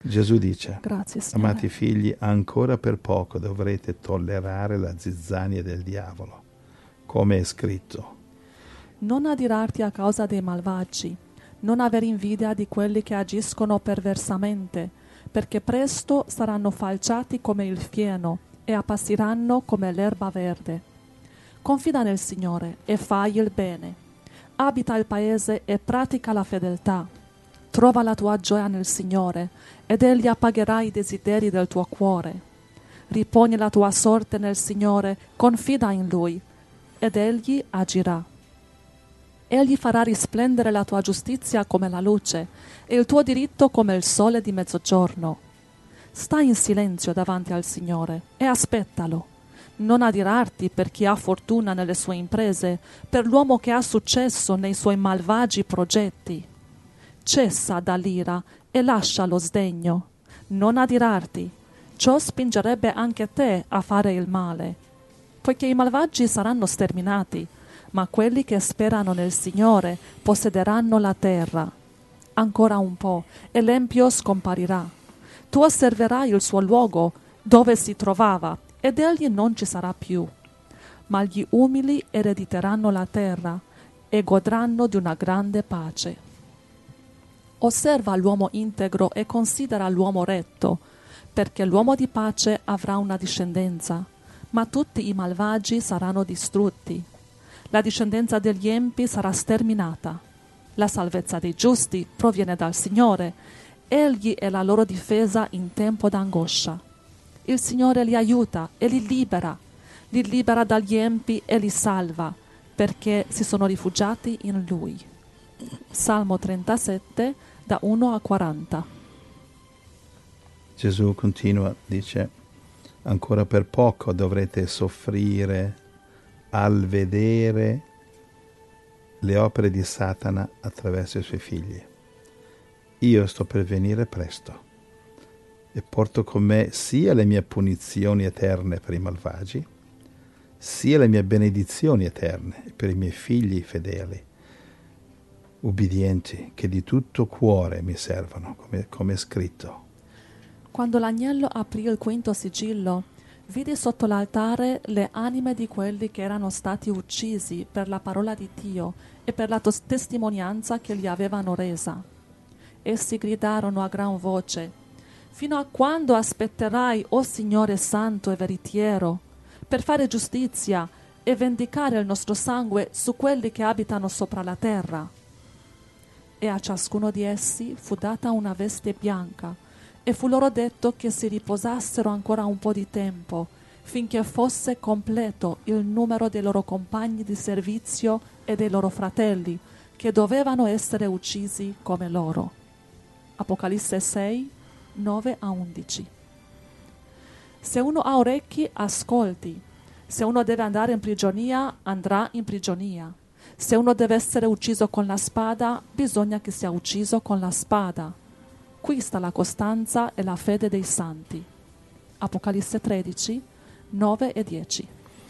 Gesù dice: Grazie, Signore. amati figli, ancora per poco dovrete tollerare la zizzania del diavolo, come è scritto. Non adirarti a causa dei malvagi, non aver invidia di quelli che agiscono perversamente, perché presto saranno falciati come il fieno e appassiranno come l'erba verde. Confida nel Signore e fai il bene. Abita il paese e pratica la fedeltà. Trova la tua gioia nel Signore ed Egli appagherà i desideri del tuo cuore. Riponi la tua sorte nel Signore, confida in Lui ed Egli agirà. Egli farà risplendere la tua giustizia come la luce e il tuo diritto come il sole di mezzogiorno. Stai in silenzio davanti al Signore e aspettalo. Non adirarti per chi ha fortuna nelle sue imprese, per l'uomo che ha successo nei suoi malvagi progetti. Cessa dall'ira e lascia lo sdegno. Non adirarti. Ciò spingerebbe anche te a fare il male. Poiché i malvagi saranno sterminati, ma quelli che sperano nel Signore possederanno la terra. Ancora un po', e l'empio scomparirà. Tu osserverai il suo luogo dove si trovava, ed egli non ci sarà più. Ma gli umili erediteranno la terra e godranno di una grande pace. Osserva l'uomo integro e considera l'uomo retto, perché l'uomo di pace avrà una discendenza, ma tutti i malvagi saranno distrutti. La discendenza degli empi sarà sterminata. La salvezza dei giusti proviene dal Signore. Egli è la loro difesa in tempo d'angoscia. Il Signore li aiuta e li libera dagli empi e li salva, perché si sono rifugiati in Lui. Salmo 37, da 1 a 40. Gesù continua, dice: ancora per poco dovrete soffrire al vedere le opere di Satana attraverso i suoi figli. Io sto per venire presto e porto con me sia le mie punizioni eterne per i malvagi, sia le mie benedizioni eterne per i miei figli fedeli, ubbidienti, che di tutto cuore mi servono, come è scritto. Quando l'agnello aprì il quinto sigillo, vide sotto l'altare le anime di quelli che erano stati uccisi per la parola di Dio e per la testimonianza che gli avevano resa. Essi gridarono a gran voce: «Fino a quando aspetterai, o Signore santo e veritiero, per fare giustizia e vendicare il nostro sangue su quelli che abitano sopra la terra?» E a ciascuno di essi fu data una veste bianca, e fu loro detto che si riposassero ancora un po' di tempo, finché fosse completo il numero dei loro compagni di servizio e dei loro fratelli, che dovevano essere uccisi come loro. Apocalisse 6, 9 a 11. Se uno ha orecchi, ascolti. Se uno deve andare in prigionia, andrà in prigionia. Se uno deve essere ucciso con la spada, bisogna che sia ucciso con la spada. Qui sta la costanza e la fede dei santi. Apocalisse 13, 9 e 10.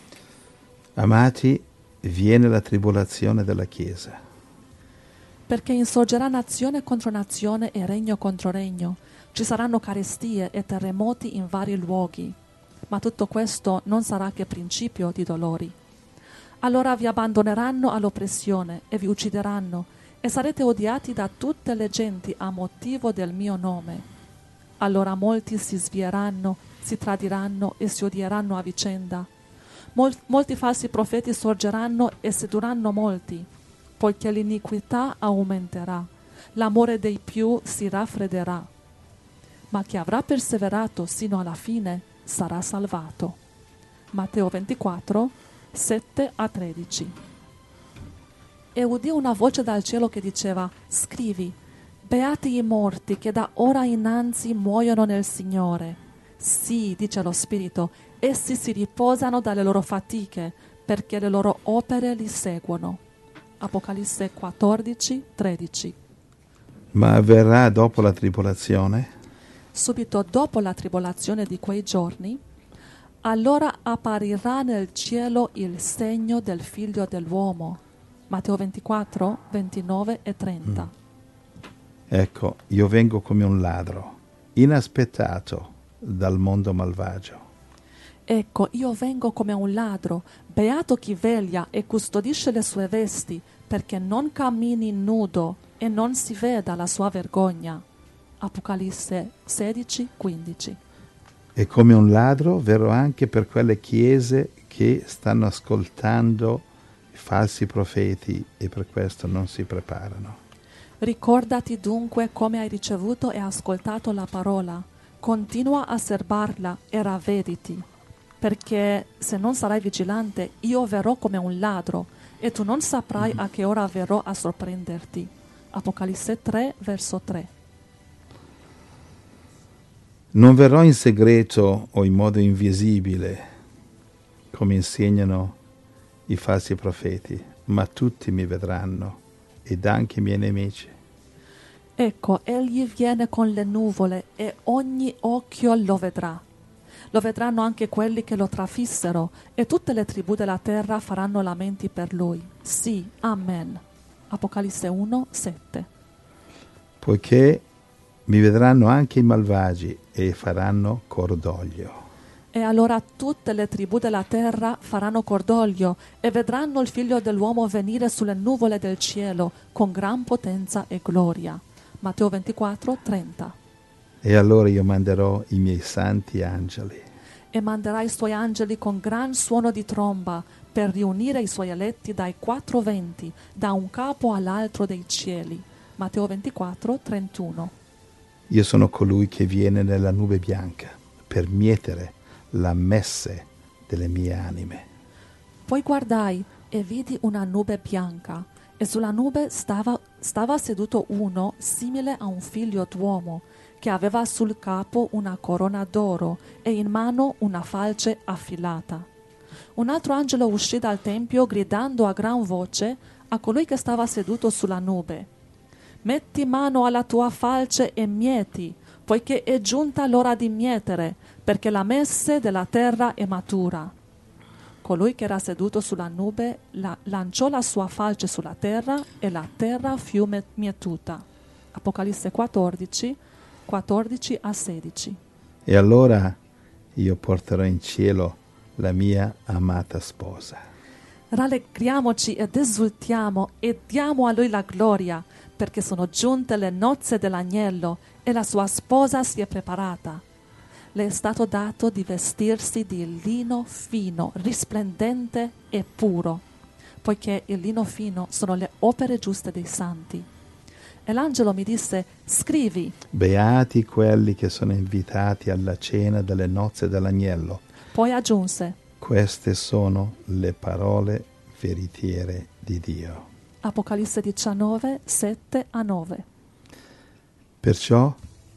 Amati, viene la tribolazione della Chiesa. Perché insorgerà nazione contro nazione e regno contro regno. Ci saranno carestie e terremoti in vari luoghi. Ma tutto questo non sarà che principio di dolori. Allora vi abbandoneranno all'oppressione e vi uccideranno, e sarete odiati da tutte le genti a motivo del mio nome. Allora molti si svieranno, si tradiranno e si odieranno a vicenda. Molti falsi profeti sorgeranno e sedurranno molti, poiché l'iniquità aumenterà, l'amore dei più si raffredderà. Ma chi avrà perseverato sino alla fine sarà salvato. Matteo 24, 7 a 13. E udì una voce dal cielo che diceva: scrivi, beati i morti che da ora innanzi muoiono nel Signore. Sì, dice lo Spirito, essi si riposano dalle loro fatiche, perché le loro opere li seguono. Apocalisse 14, 13. Ma avverrà dopo la tribolazione? Subito dopo la tribolazione di quei giorni, allora apparirà nel cielo il segno del Figlio dell'uomo. Matteo 24, 29 e 30. Ecco, io vengo come un ladro. inaspettato dal mondo malvagio. Ecco, io vengo come un ladro, beato chi veglia e custodisce le sue vesti, perché non cammini nudo e non si veda la sua vergogna. Apocalisse 16:15. E come un ladro verrò anche per quelle chiese che stanno ascoltando i falsi profeti e per questo non si preparano. Ricordati dunque come hai ricevuto e ascoltato la parola, continua a serbarla e ravvediti, perché se non sarai vigilante io verrò come un ladro e tu non saprai a che ora verrò a sorprenderti. Apocalisse 3, verso 3. Non verrò in segreto o in modo invisibile, come insegnano i falsi profeti, ma tutti mi vedranno, ed anche i miei nemici. Ecco, egli viene con le nuvole e ogni occhio lo vedrà. Lo vedranno anche quelli che lo trafissero e tutte le tribù della terra faranno lamenti per lui. Sì, amen. Apocalisse 1, 7. Poiché mi vedranno anche i malvagi e faranno cordoglio. E allora tutte le tribù della terra faranno cordoglio e vedranno il figlio dell'uomo venire sulle nuvole del cielo con gran potenza e gloria. Matteo 24, 30. E allora io manderò i miei santi angeli. E manderà i suoi angeli con gran suono di tromba per riunire i suoi eletti dai quattro venti, da un capo all'altro dei cieli. Matteo 24, 31. Io sono colui che viene nella nube bianca per mietere la messe delle mie anime. Poi guardai e vidi una nube bianca, e sulla nube stava seduto uno simile a un figlio d'uomo, che aveva sul capo una corona d'oro e in mano una falce affilata. Un altro angelo uscì dal tempio gridando a gran voce a colui che stava seduto sulla nube: metti mano alla tua falce e mieti, poiché è giunta l'ora di mietere, perché la messe della terra è matura. Colui che era seduto sulla nube lanciò la sua falce sulla terra e la terra fu mietuta. Apocalisse 14, 14 a 16. E allora io porterò in cielo la mia amata sposa. Rallegriamoci ed esultiamo e diamo a lui la gloria, perché sono giunte le nozze dell'agnello e la sua sposa si è preparata. Le è stato dato di vestirsi di lino fino, risplendente e puro, poiché il lino fino sono le opere giuste dei santi. E l'angelo mi disse: scrivi. Beati quelli che sono invitati alla cena delle nozze dell'agnello. Poi aggiunse: queste sono le parole veritiere di Dio. Apocalisse 19, 7 a 9. Perciò,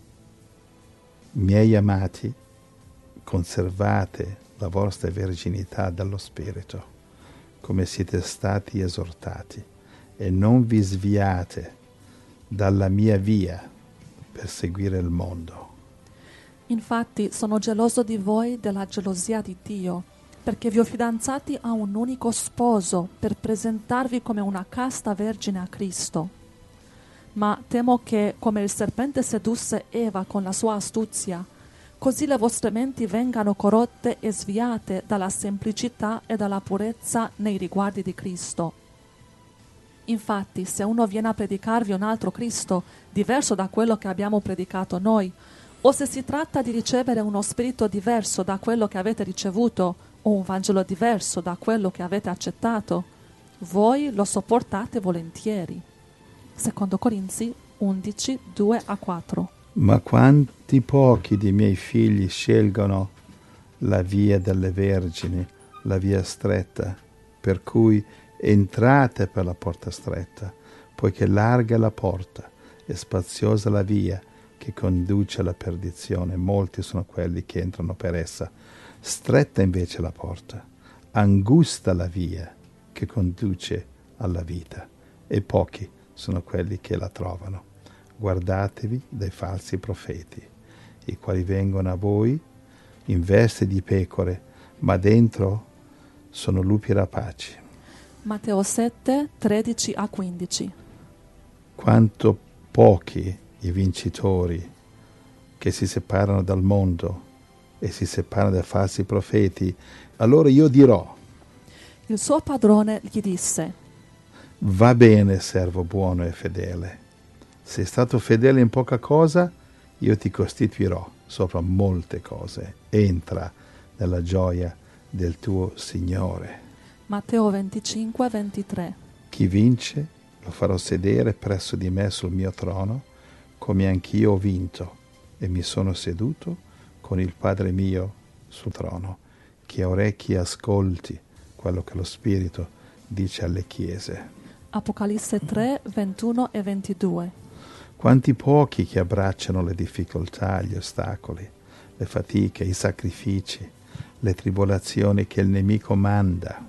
miei amati, conservate la vostra verginità dallo Spirito, come siete stati esortati, e non vi sviate dalla mia via per seguire il mondo. Infatti sono geloso di voi della gelosia di Dio, perché vi ho fidanzati a un unico sposo per presentarvi come una casta vergine a Cristo. Ma temo che, come il serpente sedusse Eva con la sua astuzia, così le vostre menti vengano corrotte e sviate dalla semplicità e dalla purezza nei riguardi di Cristo. Infatti, se uno viene a predicarvi un altro Cristo, diverso da quello che abbiamo predicato noi, o se si tratta di ricevere uno spirito diverso da quello che avete ricevuto, o un Vangelo diverso da quello che avete accettato, voi lo sopportate volentieri. Secondo Corinzi 11, 2 a 4. Ma quanti pochi dei miei figli scelgono la via delle vergini, la via stretta, per cui entrate per la porta stretta, poiché larga è la porta e spaziosa la via che conduce alla perdizione, molti sono quelli che entrano per essa. Stretta invece la porta, angusta la via che conduce alla vita, e pochi sono quelli che la trovano. Guardatevi dai falsi profeti, i quali vengono a voi in veste di pecore, ma dentro sono lupi rapaci. Matteo 7, 13 a 15. Quanto pochi i vincitori che si separano dal mondo e si separano dai falsi profeti, allora io dirò: Il suo padrone gli disse: va bene, servo buono e fedele. Sei stato fedele in poca cosa, io ti costituirò sopra molte cose. Entra nella gioia del tuo Signore. Matteo 25, 23. Chi vince lo farò sedere presso di me sul mio trono, come anch'io ho vinto e mi sono seduto con il Padre mio sul trono. Chi ha orecchi ascolti quello che lo Spirito dice alle chiese. Apocalisse 3, 21 e 22. Quanti pochi che abbracciano le difficoltà, gli ostacoli, le fatiche, i sacrifici, le tribolazioni che il nemico manda,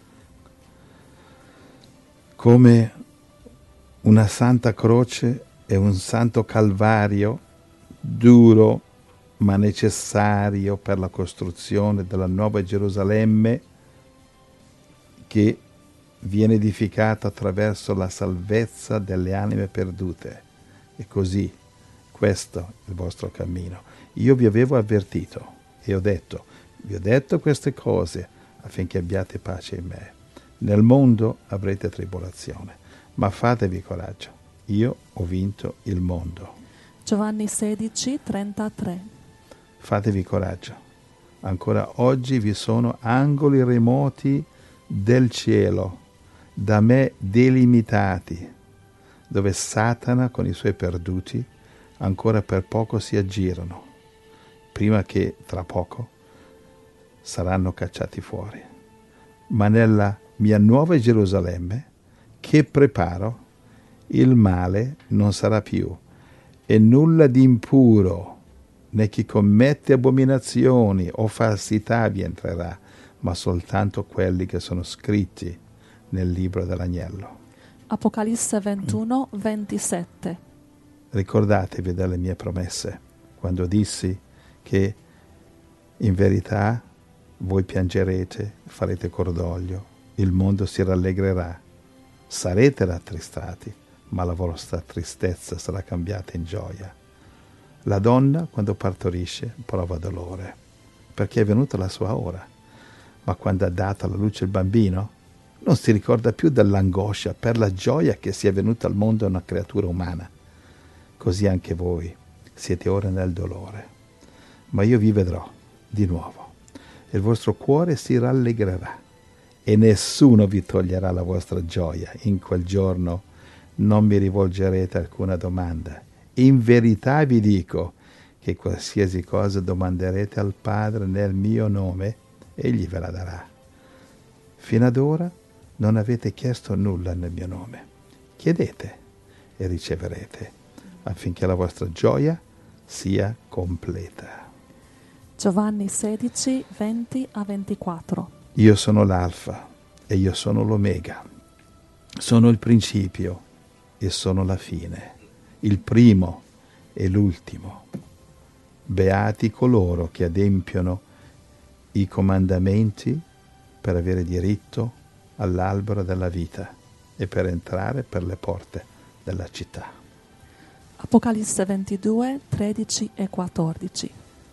come una santa croce e un santo calvario duro ma necessario per la costruzione della nuova Gerusalemme che viene edificata attraverso la salvezza delle anime perdute. E così, questo è il vostro cammino. Io vi avevo avvertito e vi ho detto queste cose affinché abbiate pace in me. Nel mondo avrete tribolazione, ma fatevi coraggio. Io ho vinto il mondo. Giovanni 16, 33. Fatevi coraggio. Ancora oggi vi sono angoli remoti del cielo, da me delimitati, dove Satana con i suoi perduti ancora per poco si aggirano, prima che tra poco saranno cacciati fuori. Ma nella mia nuova Gerusalemme, che preparo, il male non sarà più, e nulla di impuro, né chi commette abominazioni o falsità vi entrerà, ma soltanto quelli che sono scritti nel libro dell'agnello. Apocalisse 21, 27. Ricordatevi delle mie promesse, quando dissi che in verità voi piangerete, farete cordoglio, il mondo si rallegrerà, sarete rattristati, ma la vostra tristezza sarà cambiata in gioia. La donna, quando partorisce, prova dolore, perché è venuta la sua ora, ma quando ha dato alla luce il bambino, non si ricorda più dell'angoscia per la gioia che sia venuta al mondo una creatura umana. Così anche voi siete ora nel dolore, ma io vi vedrò di nuovo, e il vostro cuore si rallegrerà, e nessuno vi toglierà la vostra gioia. In quel giorno non mi rivolgerete alcuna domanda. In verità vi dico che qualsiasi cosa domanderete al Padre nel mio nome, Egli ve la darà. Fino ad ora non avete chiesto nulla nel mio nome. Chiedete e riceverete, affinché la vostra gioia sia completa. Giovanni 16, 20 a 24. Io sono l'Alfa e io sono l'Omega. Sono il principio e sono la fine, il primo e l'ultimo. Beati coloro che adempiono i comandamenti per avere diritto all'albero della vita e per entrare per le porte della città. Apocalisse 22, 13 e 14.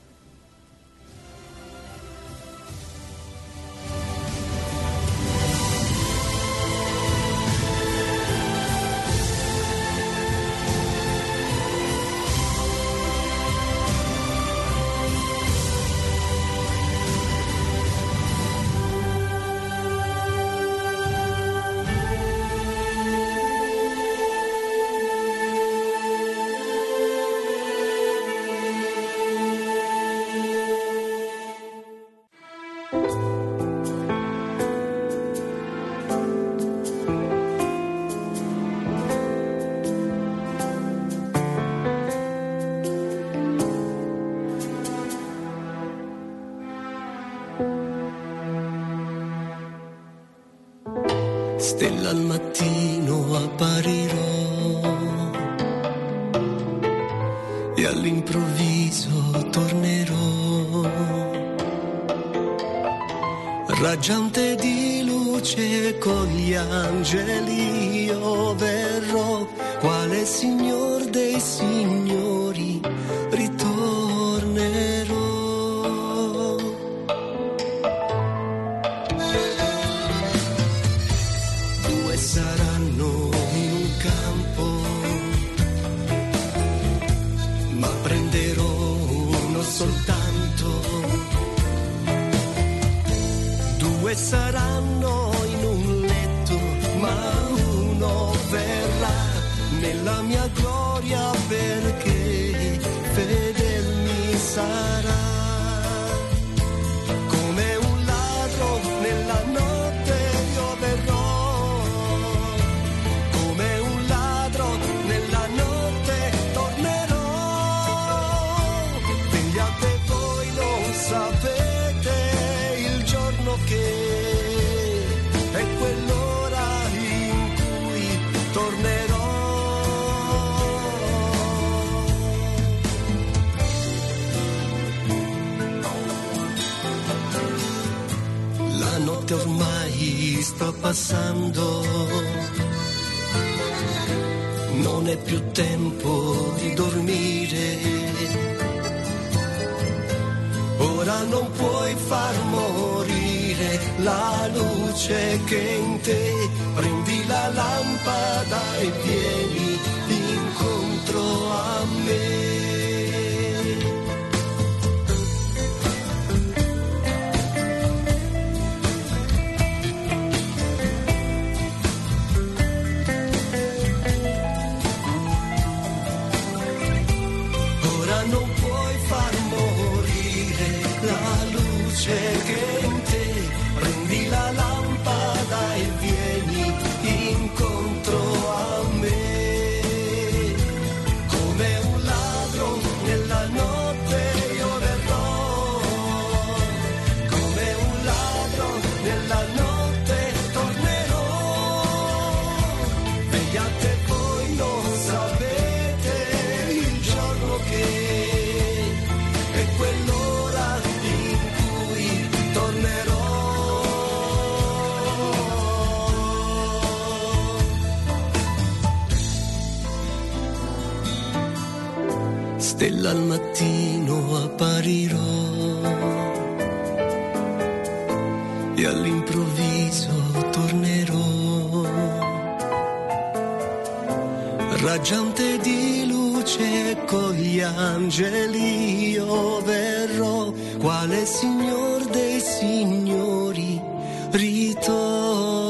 Stella al mattino apparirò e all'improvviso tornerò, raggiante di luce con gli angeli io verrò, quale Signor dei Signori ritornerò. ma prenderò uno soltanto. Due saranno in un letto, ma uno verrà nella mia gloria, perché fedel mi sarà. Come un ladro nella notte io verrò, come un ladro nella notte tornerò. Vegliate voi, non sapete il giorno che è quell'ora in cui tornerò. La notte ormai sta passando, non è più tempo di dormire. Ora non puoi far morire la luce che in te, prendi la lampada e vieni incontro a me. Non puoi far morire la luce che in te, prendi la lampada e vieni incontro a me. Come un ladro nella notte io verrò, come un ladro nella notte tornerò. Vegliate voi, non sapete il giorno che quell'ora in cui tornerò. Stella al mattino apparirò e all'improvviso tornerò, raggiante di luce con gli angeli io verrò, quale Signor dei Signori ritornerò.